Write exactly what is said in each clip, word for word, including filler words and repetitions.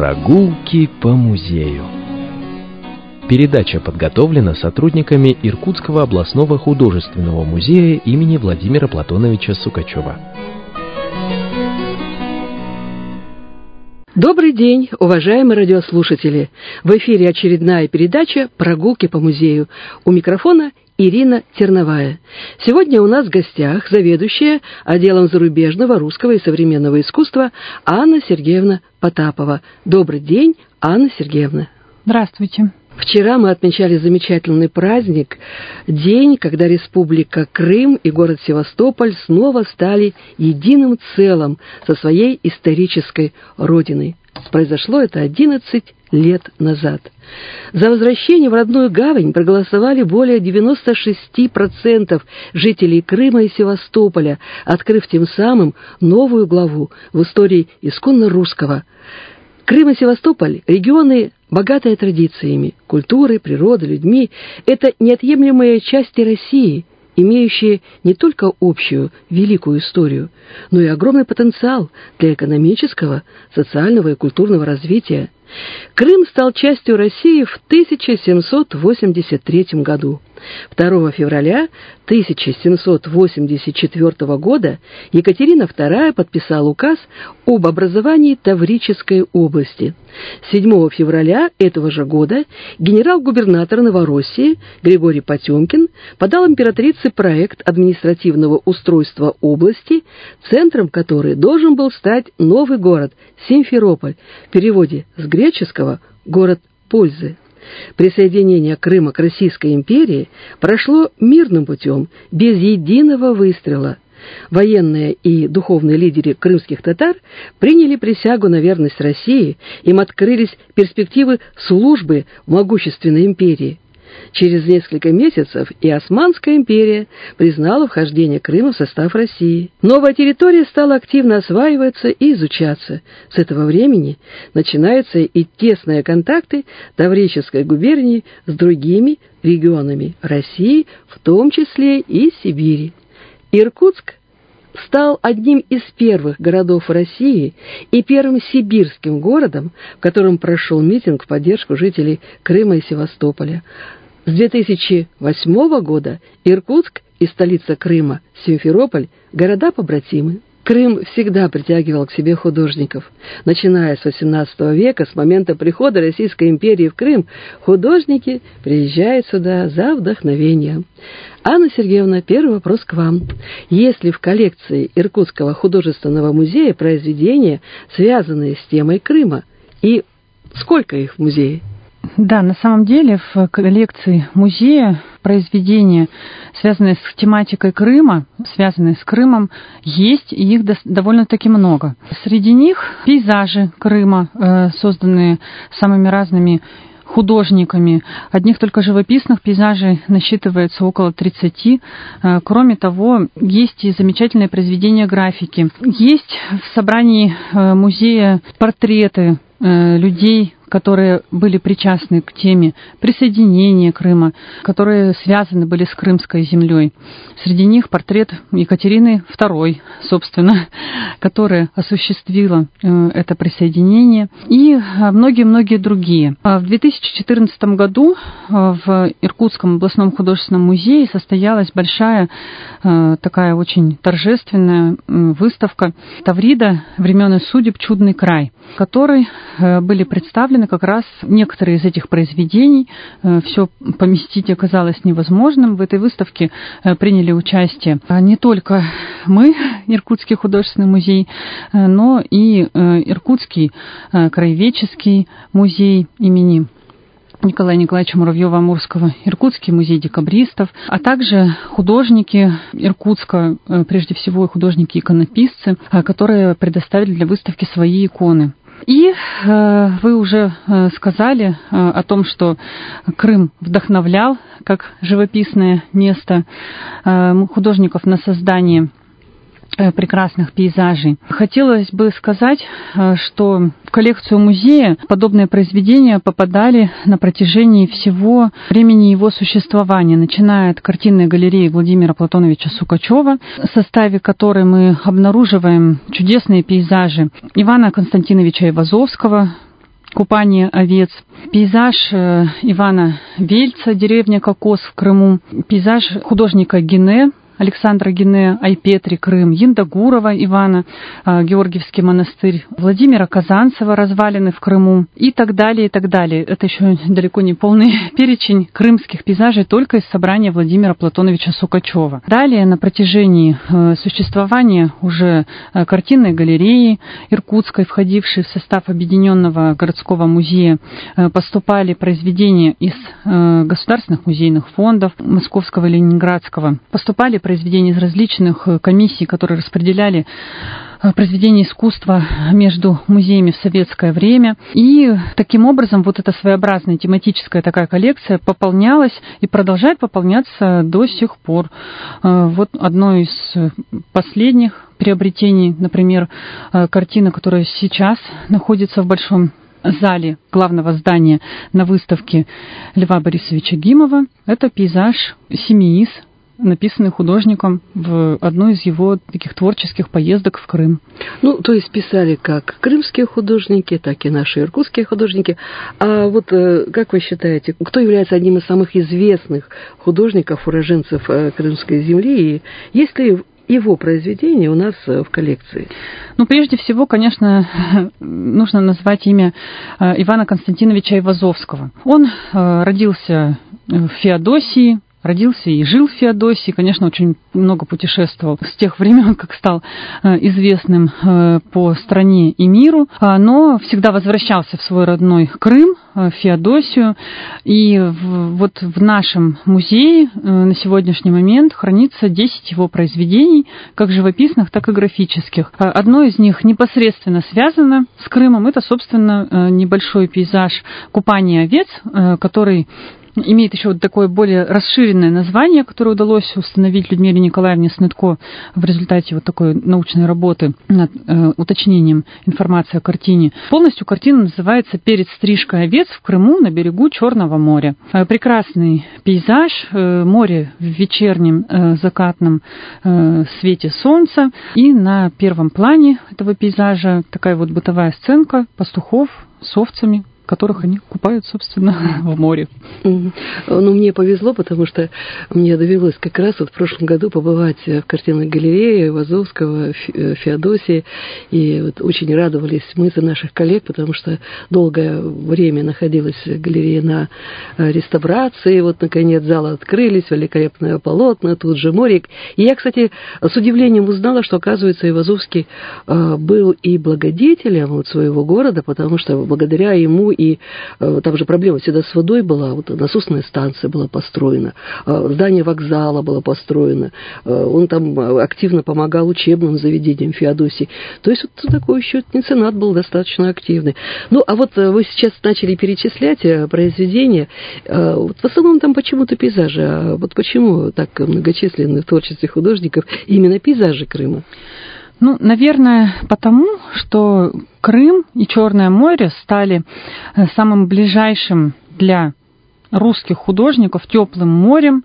Прогулки по музею. Передача подготовлена сотрудниками Иркутского областного художественного музея имени Владимира Платоновича Сукачева. Добрый день, уважаемые радиослушатели! В эфире очередная передача «Прогулки по музею». У микрофона Ирина Терновая. Сегодня у нас в гостях заведующая отделом зарубежного, русского и современного искусства Анна Сергеевна Потапова. Добрый день, Анна Сергеевна. Здравствуйте. Вчера мы отмечали замечательный праздник, день, когда Республика Крым и город Севастополь снова стали единым целым со своей исторической родиной. Произошло это одиннадцать лет назад. За возвращение в родную гавань проголосовали более девяносто шесть процентов жителей Крыма и Севастополя, открыв тем самым новую главу в истории исконно русского. Крым и Севастополь – регионы, богатые традициями, культурой, природой, людьми. Это неотъемлемые части России, имеющие не только общую великую историю, но и огромный потенциал для экономического, социального и культурного развития. Крым стал частью России в тысяча семьсот восемьдесят третьем году. второго февраля тысяча семьсот восемьдесят четвёртого года Екатерина вторая подписала указ об образовании Таврической области. седьмого февраля этого же года генерал-губернатор Новороссии Григорий Потемкин подал императрице проект административного устройства области, центром которой должен был стать новый город Симферополь, в переводе с греческого «город пользы». Присоединение Крыма к Российской империи прошло мирным путем, без единого выстрела. Военные и духовные лидеры крымских татар приняли присягу на верность России, им открылись перспективы службы в могущественной империи. Через несколько месяцев и Османская империя признала вхождение Крыма в состав России. Новая территория стала активно осваиваться и изучаться. С этого времени начинаются и тесные контакты Таврической губернии с другими регионами России, в том числе и Сибири. Иркутск стал одним из первых городов России и первым сибирским городом, в котором прошел митинг в поддержку жителей Крыма и Севастополя. С две тысячи восьмого года Иркутск и столица Крыма, Симферополь, города-побратимы. Крым всегда притягивал к себе художников. Начиная с восемнадцатого века, с момента прихода Российской империи в Крым, художники приезжают сюда за вдохновением. Анна Сергеевна, первый вопрос к вам. Есть ли в коллекции Иркутского художественного музея произведения, связанные с темой Крыма? И сколько их в музее? Да, на самом деле в коллекции музея произведения, связанные с тематикой Крыма, связанные с Крымом, есть, и их довольно-таки много. Среди них пейзажи Крыма, созданные самыми разными художниками. Одних только живописных пейзажей насчитывается около тридцати. Кроме того, есть и замечательные произведения графики. Есть в собрании музея портреты людей, которые были причастны к теме присоединения Крыма, которые связаны были с Крымской землей. Среди них портрет Екатерины второй, собственно, которая осуществила это присоединение, и многие-многие другие. В две тысячи четырнадцатом году в Иркутском областном художественном музее состоялась большая, такая очень торжественная выставка «Таврида времен и судеб. Чудный край», в которой были представлены как раз некоторые из этих произведений. Все поместить оказалось невозможным. В этой выставке приняли участие не только мы, Иркутский художественный музей, но и Иркутский краеведческий музей имени Николая Николаевича Муравьева-Амурского, Иркутский музей декабристов, а также художники Иркутска, прежде всего художники-иконописцы, которые предоставили для выставки свои иконы. И э, вы уже э, сказали э, о том, что Крым вдохновлял как живописное место э, художников на создание прекрасных пейзажей. Хотелось бы сказать, что в коллекцию музея подобные произведения попадали на протяжении всего времени его существования, начиная от картинной галереи Владимира Платоновича Сукачева, в составе которой мы обнаруживаем чудесные пейзажи Ивана Константиновича Айвазовского, купание овец, пейзаж Ивана Вельца, деревня Кокос в Крыму, пейзаж художника Гене, Александра Гене, Айпетри, Крым, Яндагурова Ивана, Георгиевский монастырь, Владимира Казанцева, развалины в Крыму и так далее, и так далее. Это еще далеко не полный перечень крымских пейзажей только из собрания Владимира Платоновича Сукачева. Далее на протяжении существования уже картинной галереи Иркутской, входившей в состав Объединенного городского музея, поступали произведения из государственных музейных фондов Московского и Ленинградского, поступали произведения из различных комиссий, которые распределяли произведения искусства между музеями в советское время. И таким образом вот эта своеобразная тематическая такая коллекция пополнялась и продолжает пополняться до сих пор. Вот одно из последних приобретений, например, картина, которая сейчас находится в Большом зале главного здания на выставке Льва Борисовича Гимова, это пейзаж «Семиис», написанный художником в одну из его таких творческих поездок в Крым. Ну, то есть писали как крымские художники, так и наши иркутские художники. А вот как вы считаете, кто является одним из самых известных художников, уроженцев крымской земли? И есть ли его произведения у нас в коллекции? Ну, прежде всего, конечно, нужно назвать имя Ивана Константиновича Айвазовского. Он родился в Феодосии, Родился и жил в Феодосии, конечно, очень много путешествовал с тех времен, как стал известным по стране и миру, но всегда возвращался в свой родной Крым, в Феодосию. И вот в нашем музее на сегодняшний момент хранится десять его произведений, как живописных, так и графических. Одно из них непосредственно связано с Крымом. Это, собственно, небольшой пейзаж «Купание овец», который имеет еще вот такое более расширенное название, которое удалось установить Людмиле Николаевне Снытко в результате вот такой научной работы над э, уточнением информации о картине. Полностью картина называется «Перед стрижкой овец в Крыму на берегу Черного моря». Э, прекрасный пейзаж, э, море в вечернем э, закатном э, свете солнца. И на первом плане этого пейзажа такая вот бытовая сценка пастухов с овцами, в которых они купают, собственно, в море. Ну, мне повезло, потому что мне довелось как раз вот в прошлом году побывать в картинной галерее Айвазовского, Феодосии, и вот очень радовались мы за наших коллег, потому что долгое время находилась галерея на реставрации, вот, наконец, залы открылись, великолепное полотно, тут же море. И я, кстати, с удивлением узнала, что, оказывается, Айвазовский был и благодетелем вот своего города, потому что благодаря ему и там же проблема всегда с водой была, вот насосная станция была построена, здание вокзала было построено, он там активно помогал учебным заведениям Феодосии. То есть вот такой еще меценат был достаточно активный. Ну, а вот вы сейчас начали перечислять произведения, вот в основном там почему-то пейзажи, а вот почему так многочисленны в творчестве художников именно пейзажи Крыма? Ну, наверное, потому, что Крым и Черное море стали самым ближайшим для русских художников теплым морем.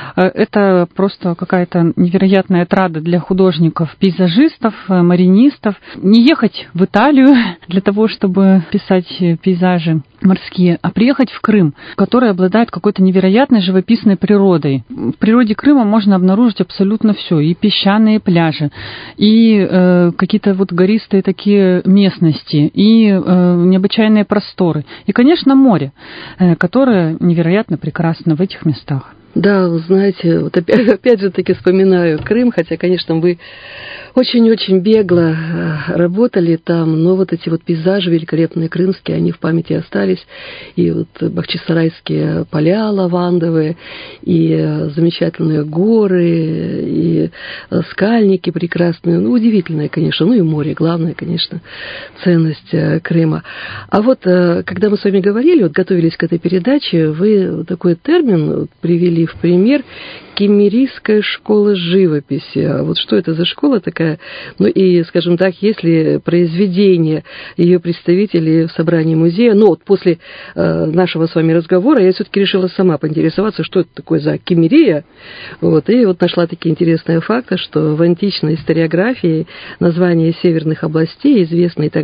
Это просто какая-то невероятная отрада для художников, пейзажистов, маринистов. Не ехать в Италию для того, чтобы писать пейзажи морские, а приехать в Крым, который обладает какой-то невероятной живописной природой. В природе Крыма можно обнаружить абсолютно все. И песчаные пляжи, и э, какие-то вот гористые такие местности, и э, необычайные просторы. И, конечно, море, э, которое невероятно прекрасно в этих местах. Да, вы знаете, вот опять, опять же таки вспоминаю Крым, хотя, конечно, вы очень-очень бегло работали там, но вот эти вот пейзажи великолепные крымские, они в памяти остались. И вот бахчисарайские поля лавандовые, и замечательные горы, и скальники прекрасные. Ну, удивительное, конечно. Ну и море, главное, конечно, ценность Крыма. А вот, когда мы с вами говорили, вот готовились к этой передаче, вы такой термин привели в пример: Кемерийская школа живописи. А вот что это за школа такая? Ну и, скажем так, если произведения ее представителей в собрании музея, ну вот после э, нашего с вами разговора я все-таки решила сама поинтересоваться, что это такое за Кемерия. Вот, и вот нашла такие интересные факты, что в античной историографии название северных областей, известные тогда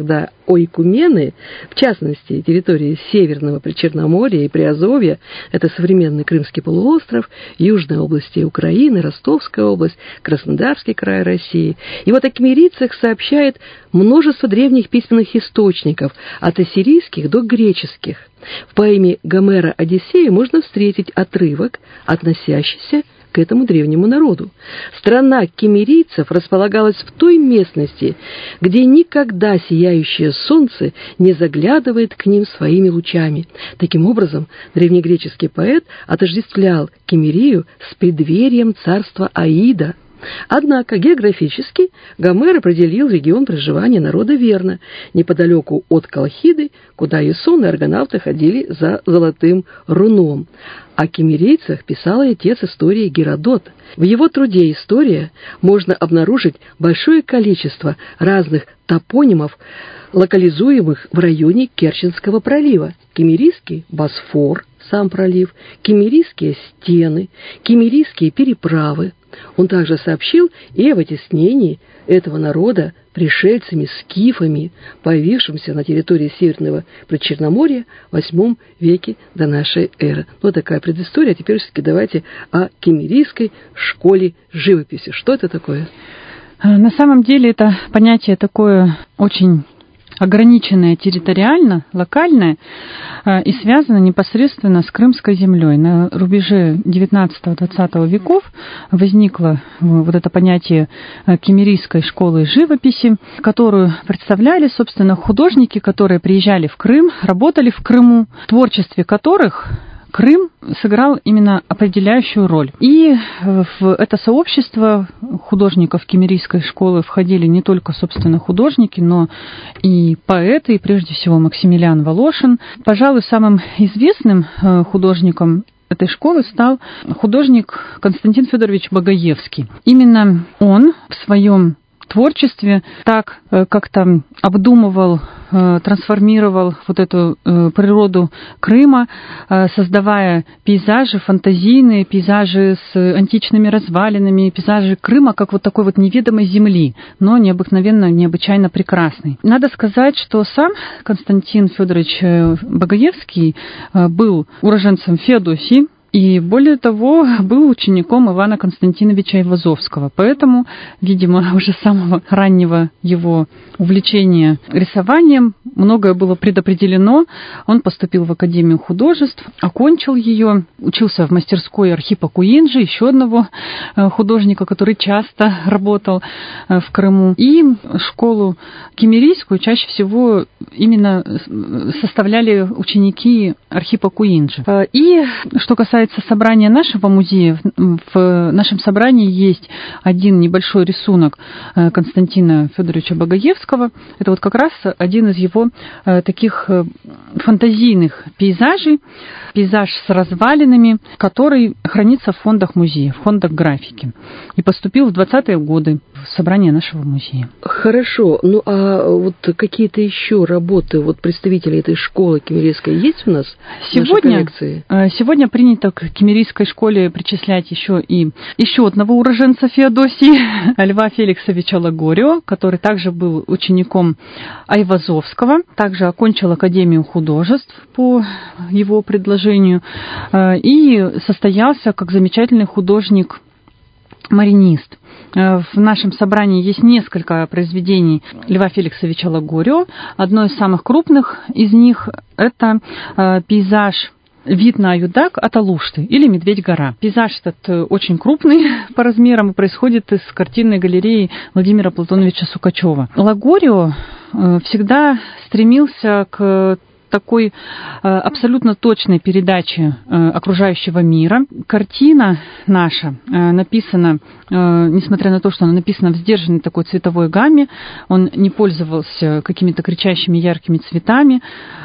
ойкумены, в частности, территории Северного Причерноморья и Приазовья, это современный Крымский полуостров, южные области Украины, Ростовская область, Краснодарский край России. И вот о киммерийцах сообщает множество древних письменных источников, от ассирийских до греческих. В поэме Гомера «Одиссея» можно встретить отрывок, относящийся к этому древнему народу. Страна киммерийцев располагалась в той местности, где никогда сияющее солнце не заглядывает к ним своими лучами. Таким образом, древнегреческий поэт отождествлял Киммерию с преддверием царства Аида. Однако географически Гомер определил регион проживания народа верно, неподалеку от Колхиды, куда Ясон и аргонавты ходили за золотым руном. О киммерийцах писал и отец истории Геродот. В его труде «История» можно обнаружить большое количество разных топонимов, локализуемых в районе Керченского пролива. Киммерийский Босфор, сам пролив, киммерийские стены, киммерийские переправы. Он также сообщил и о вытеснении этого народа пришельцами-скифами, появившимся на территории Северного Причерноморья в восьмом веке до нашей эры. Вот такая предыстория. А теперь все-таки давайте о киммерийской школе живописи. Что это такое? На самом деле это понятие такое очень ограниченное территориально, локальное, и связано непосредственно с Крымской землей. На рубеже девятнадцатого-двадцатого веков возникло вот это понятие киммерийской школы живописи, которую представляли, собственно, художники, которые приезжали в Крым, работали в Крыму, в творчестве которых Крым сыграл именно определяющую роль. И в это сообщество художников киммерийской школы входили не только, собственно, художники, но и поэты, и прежде всего Максимилиан Волошин. Пожалуй, самым известным художником этой школы стал художник Константин Федорович Багаевский. Именно он в своем творчестве так как-то обдумывал, трансформировал вот эту природу Крыма, создавая пейзажи фантазийные, пейзажи с античными развалинами, пейзажи Крыма как вот такой вот неведомой земли, но необыкновенно, необычайно прекрасный. Надо сказать, что сам Константин Федорович Багаевский был уроженцем Феодосии, и, более того, был учеником Ивана Константиновича Айвазовского. Поэтому, видимо, уже с самого раннего его увлечения рисованием многое было предопределено. Он поступил в Академию художеств, окончил ее, учился в мастерской Архипа Куинджи, еще одного художника, который часто работал в Крыму. И школу киммерийскую чаще всего именно составляли ученики Архипа Куинджи. И что касается собрания нашего музея, в нашем собрании есть один небольшой рисунок Константина Федоровича Багаевского. Это вот как раз один из его таких фантазийных пейзажей, пейзаж с развалинами, который хранится в фондах музея, в фондах графики. И поступил в двадцатые годы в собрание нашего музея. Хорошо. Ну, а вот какие-то еще работы вот представителей этой школы киммерийской есть у нас сегодня, в нашей коллекции? Сегодня принято к киммерийской школе причислять еще и еще одного уроженца Феодосии, Льва Феликсовича Лагорио, который также был учеником Айвазовского, также окончил Академию художеств по его предложению и состоялся как замечательный художник-маринист. В нашем собрании есть несколько произведений Льва Феликсовича Лагорио. Одно из самых крупных из них – это пейзаж «Вид на Аюдак» от Алушты или «Медведь-гора». Пейзаж этот очень крупный по размерам и происходит из картинной галереи Владимира Платоновича Сукачева. Лагорио всегда стремился к такой абсолютно точной передачи окружающего мира. Картина наша написана, несмотря на то, что она написана в сдержанной такой цветовой гамме, он не пользовался какими-то кричащими яркими цветами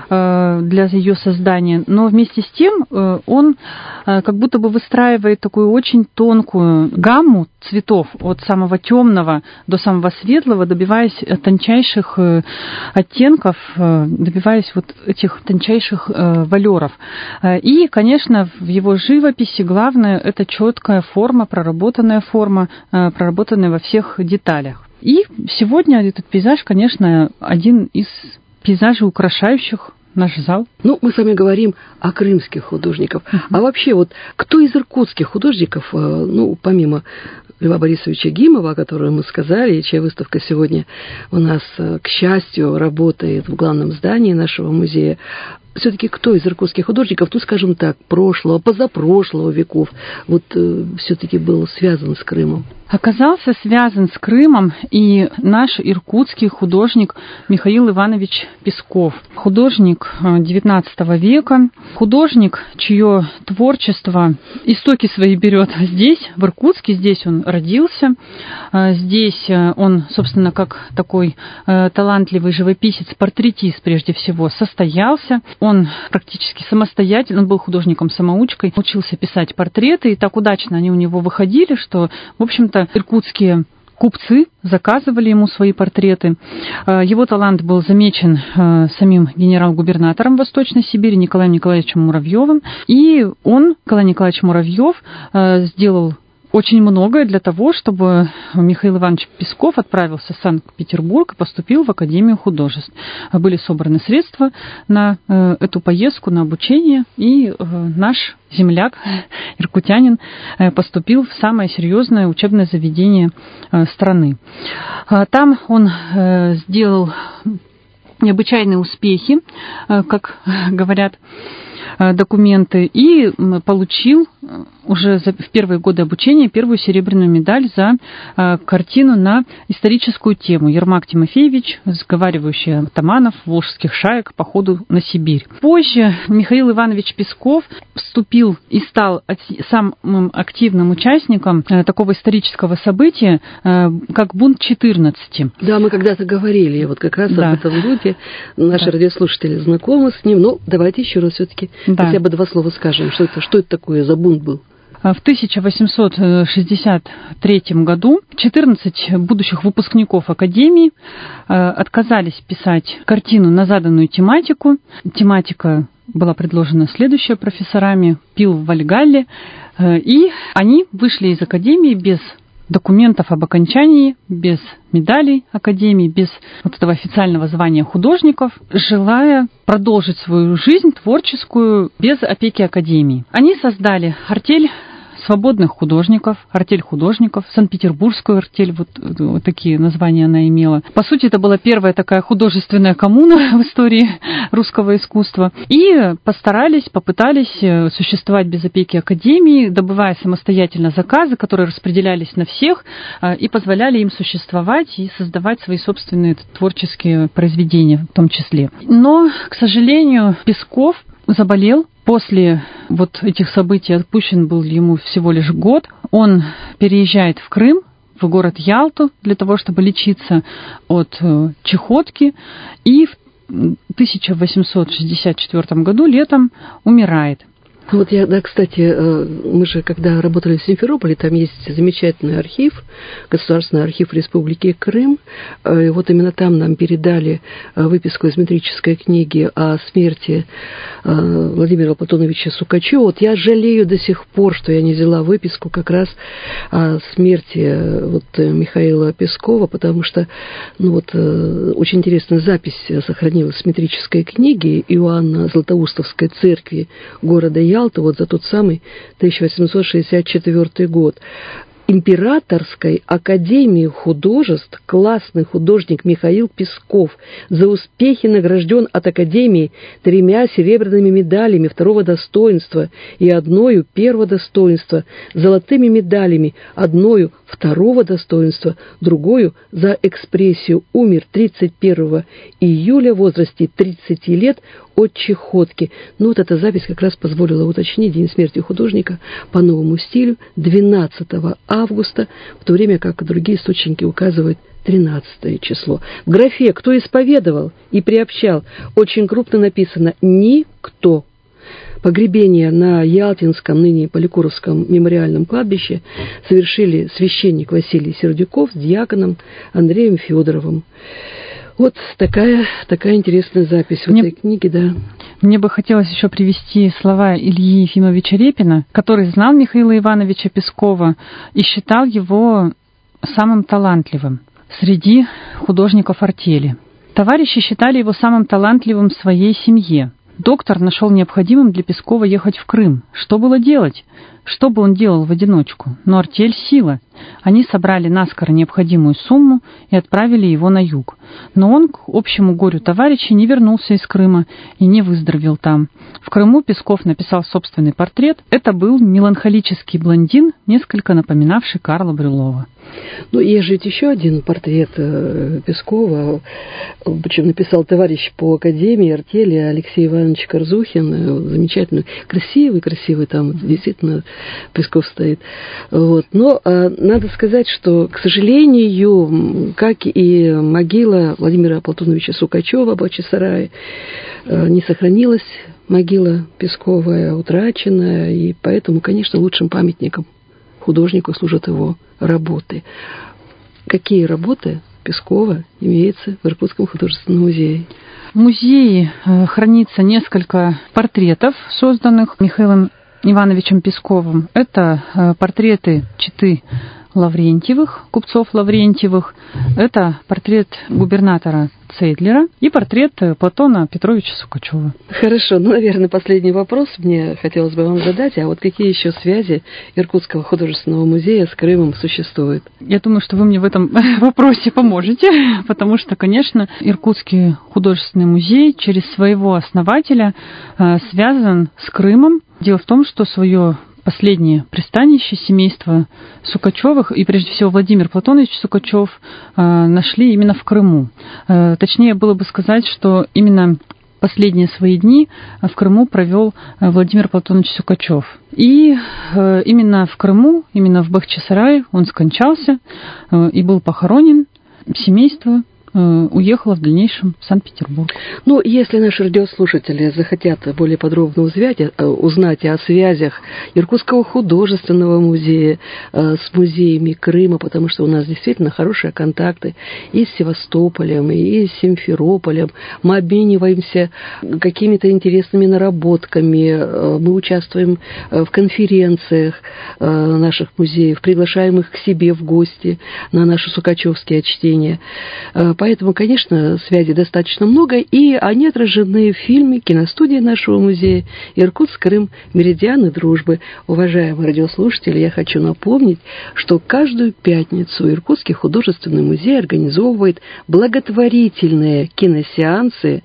для ее создания, но вместе с тем он как будто бы выстраивает такую очень тонкую гамму цветов от самого темного до самого светлого, добиваясь тончайших оттенков, добиваясь вот этих тончайших валеров. И, конечно, в его живописи главное – это четкая форма, проработанная форма, проработанная во всех деталях. И сегодня этот пейзаж, конечно, один из пейзажей, украшающих наш зал. Ну, мы с вами говорим о крымских художниках. Uh-huh. А вообще, вот кто из иркутских художников, ну, помимо Льва Борисовича Гимова, о котором мы сказали, чья выставка сегодня у нас, к счастью, работает в главном здании нашего музея, все-таки кто из иркутских художников, ну, скажем так, прошлого, позапрошлого веков, вот э, все-таки был связан с Крымом? Оказался связан с Крымом и наш иркутский художник Михаил Иванович Песков. Художник девятнадцатого века, художник, чье творчество истоки свои берет здесь, в Иркутске, здесь он родился, здесь он, собственно, как такой талантливый живописец, портретист прежде всего, состоялся. Он практически самостоятельно, он был художником-самоучкой, учился писать портреты, и так удачно они у него выходили, что, в общем-то, иркутские купцы заказывали ему свои портреты. Его талант был замечен самим генерал-губернатором Восточной Сибири Николаем Николаевичем Муравьевым, и он, Николай Николаевич Муравьев, сделал очень многое для того, чтобы Михаил Иванович Песков отправился в Санкт-Петербург и поступил в Академию художеств. Были собраны средства на эту поездку, на обучение, и наш земляк, иркутянин, поступил в самое серьезное учебное заведение страны. Там он сделал необычайные успехи, как говорят документы, и получил уже в первые годы обучения первую серебряную медаль за картину на историческую тему «Ермак Тимофеевич, сговаривающий атаманов волжских шаек по ходу на Сибирь». Позже Михаил Иванович Песков вступил и стал самым активным участником такого исторического события, как бунт четырнадцати. Да, мы когда-то говорили вот как раз да. об этом бунте. Наши да. радиослушатели знакомы с ним. Ну, давайте еще раз все-таки да. хотя бы два слова скажем, что это, что это такое за бунт был. В тысяча восемьсот шестьдесят третьем году четырнадцать будущих выпускников Академии отказались писать картину на заданную тематику. Тематика была предложена следующая профессорами: пил в Вальгалле. И они вышли из Академии без документов об окончании, без медалей Академии, без вот этого официального звания художников, желая продолжить свою жизнь творческую без опеки Академии. Они создали артель свободных художников, артель художников, Санкт-Петербургскую артель, вот, вот такие названия она имела. По сути, это была первая такая художественная коммуна в истории русского искусства. И постарались, попытались существовать без опеки Академии, добывая самостоятельно заказы, которые распределялись на всех и позволяли им существовать и создавать свои собственные творческие произведения в том числе. Но, к сожалению, Песков заболел. После вот этих событий отпущен был ему всего лишь год. Он переезжает в Крым, в город Ялту, для того, чтобы лечиться от чехотки. И в тысяча восемьсот шестьдесят четвёртом году летом умирает. Вот я, да, кстати, мы же, когда работали в Симферополе, там есть замечательный архив, Государственный архив Республики Крым. И вот именно там нам передали выписку из метрической книги о смерти Владимира Платоновича Сукачева. Вот я жалею до сих пор, что я не взяла выписку как раз о смерти вот Михаила Пескова, потому что, ну вот, очень интересная запись сохранилась в метрической книге Иоанна Златоустовской церкви города Ялта, вот за тот самый тысяча восемьсот шестьдесят четвёртый год. Императорской академии художеств классный художник Михаил Песков за успехи награжден от Академии тремя серебряными медалями второго достоинства и одною первого достоинства, золотыми медалями, одною второго достоинства, другую за экспрессию. Умер тридцать первого июля в возрасте тридцати лет от чехотки. Ну вот эта запись как раз позволила уточнить день смерти художника по новому стилю двенадцатого августа, в то время как другие источники указывают тринадцатое число. В графе «Кто исповедовал и приобщал» очень крупно написано «Никто». Погребение на Ялтинском, ныне Поликуровском мемориальном кладбище совершили священник Василий Сердюков с диаконом Андреем Федоровым. Вот такая, такая интересная запись в мне, этой книге, да. Мне бы хотелось еще привести слова Ильи Ефимовича Репина, который знал Михаила Ивановича Пескова и считал его самым талантливым среди художников артели. Товарищи считали его самым талантливым в своей семье. Доктор нашел необходимым для Пескова ехать в Крым. Что было делать? Что бы он делал в одиночку? Но артель — сила. Они собрали наскоро необходимую сумму и отправили его на юг. Но он, к общему горю товарищей, не вернулся из Крыма и не выздоровел там. В Крыму Песков написал собственный портрет. Это был меланхолический блондин, несколько напоминавший Карла Брюлова. Ну, есть же ведь еще один портрет Пескова, причем написал товарищ по академии артели Алексей Иванович Корзухин, замечательный, красивый, красивый там, действительно, Песков стоит. Вот. Но а, надо сказать, что, к сожалению, как и могила Владимира Платоновича Сукачева в Бахчисарае, не сохранилась могила Пескова, утрачена, и поэтому, конечно, лучшим памятником художнику служат его работы. Какие работы Пескова имеются в Иркутском художественном музее? В музее хранится несколько портретов, созданных Михаилом Ивановичем Песковым. Это портреты четы Лаврентьевых, купцов Лаврентьевых. Это портрет губернатора Цейдлера и портрет Платона Петровича Сукачева. Хорошо, ну, наверное, последний вопрос мне хотелось бы вам задать. А вот какие еще связи Иркутского художественного музея с Крымом существуют? Я думаю, что вы мне в этом вопросе поможете, потому что, конечно, Иркутский художественный музей через своего основателя связан с Крымом. Дело в том, что свое последнее пристанище семейства Сукачевых, и прежде всего Владимир Платонович Сукачев, нашли именно в Крыму. Точнее было бы сказать, что именно последние свои дни в Крыму провел Владимир Платонович Сукачев. И именно в Крыму, именно в Бахчисарае он скончался и был похоронен. Семейство уехала в дальнейшем в Санкт-Петербург. Ну, если наши радиослушатели захотят более подробно узнать, узнать о связях Иркутского художественного музея с музеями Крыма, потому что у нас действительно хорошие контакты и с Севастополем, и с Симферополем, мы обмениваемся какими-то интересными наработками, мы участвуем в конференциях наших музеев, приглашаем их к себе в гости на наши сукачевские чтения. Поэтому, конечно, связей достаточно много, и они отражены в фильме киностудии нашего музея «Иркутск, Крым. Меридианы дружбы». Уважаемые радиослушатели, я хочу напомнить, что каждую пятницу Иркутский художественный музей организовывает благотворительные киносеансы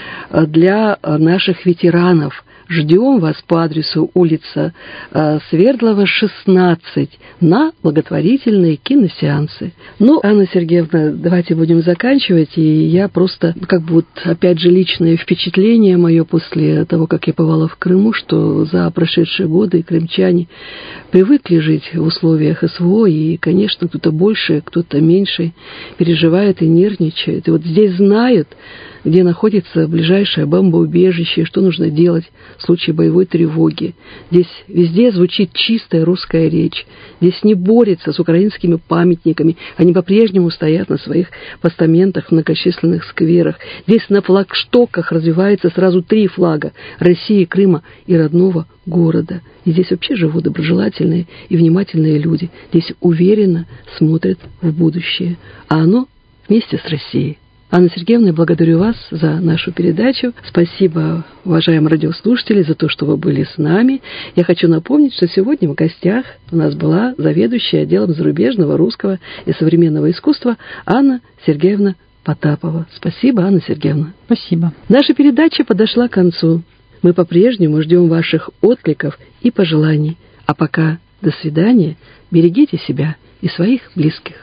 для наших ветеранов. Ждем вас по адресу улица Свердлова, шестнадцать, на благотворительные киносеансы. Ну, Анна Сергеевна, давайте будем заканчивать. И я просто, как бы вот, опять же, личное впечатление мое после того, как я бывала в Крыму, что за прошедшие годы крымчане привыкли жить в условиях СВО, и, конечно, кто-то больше, кто-то меньше переживает и нервничает. И вот здесь знают, где находится ближайшее бомбоубежище, что нужно делать в случае боевой тревоги. Здесь везде звучит чистая русская речь. Здесь не борется с украинскими памятниками. Они по-прежнему стоят на своих постаментах в многочисленных скверах. Здесь на флагштоках развивается сразу три флага – России, Крыма и родного города. И здесь вообще живут доброжелательные и внимательные люди. Здесь уверенно смотрят в будущее. А оно вместе с Россией. Анна Сергеевна, я благодарю вас за нашу передачу. Спасибо, уважаемые радиослушатели, за то, что вы были с нами. Я хочу напомнить, что сегодня в гостях у нас была заведующая отделом зарубежного, русского и современного искусства Анна Сергеевна Потапова. Спасибо, Анна Сергеевна. Спасибо. Наша передача подошла к концу. Мы по-прежнему ждем ваших откликов и пожеланий. А пока до свидания. Берегите себя и своих близких.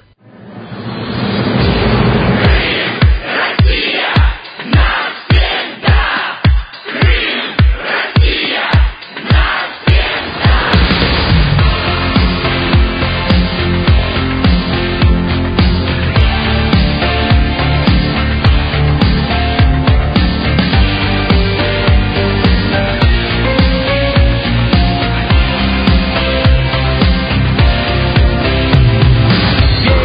Yeah.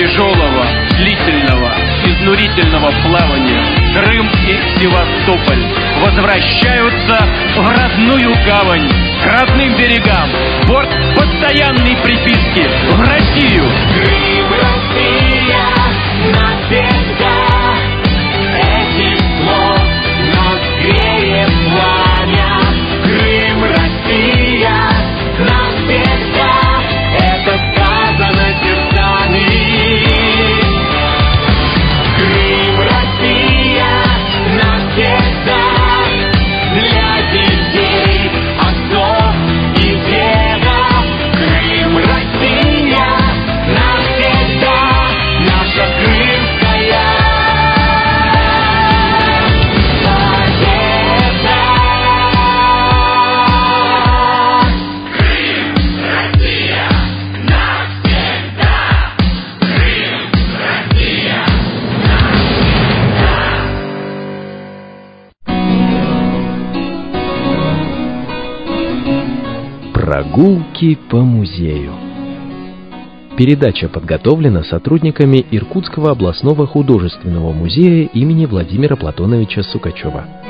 тяжелого, длительного, изнурительного плавания Крым и Севастополь возвращаются в родную гавань, к родным берегам. Борт постоянной приписки в Россию. Крым, Россия, навсегда. Этих слов нас греет пламя. Крым, Россия, навсегда. Это сказано сердцами. Крым, Россия, навсегда. Для детей, отцов и дедов. Крым, Россия, навсегда. Наша крымская победа. Крым, Россия, навсегда. Крым, Россия, Прогулки по музею. Передача подготовлена сотрудниками Иркутского областного художественного музея имени Владимира Платоновича Сукачева.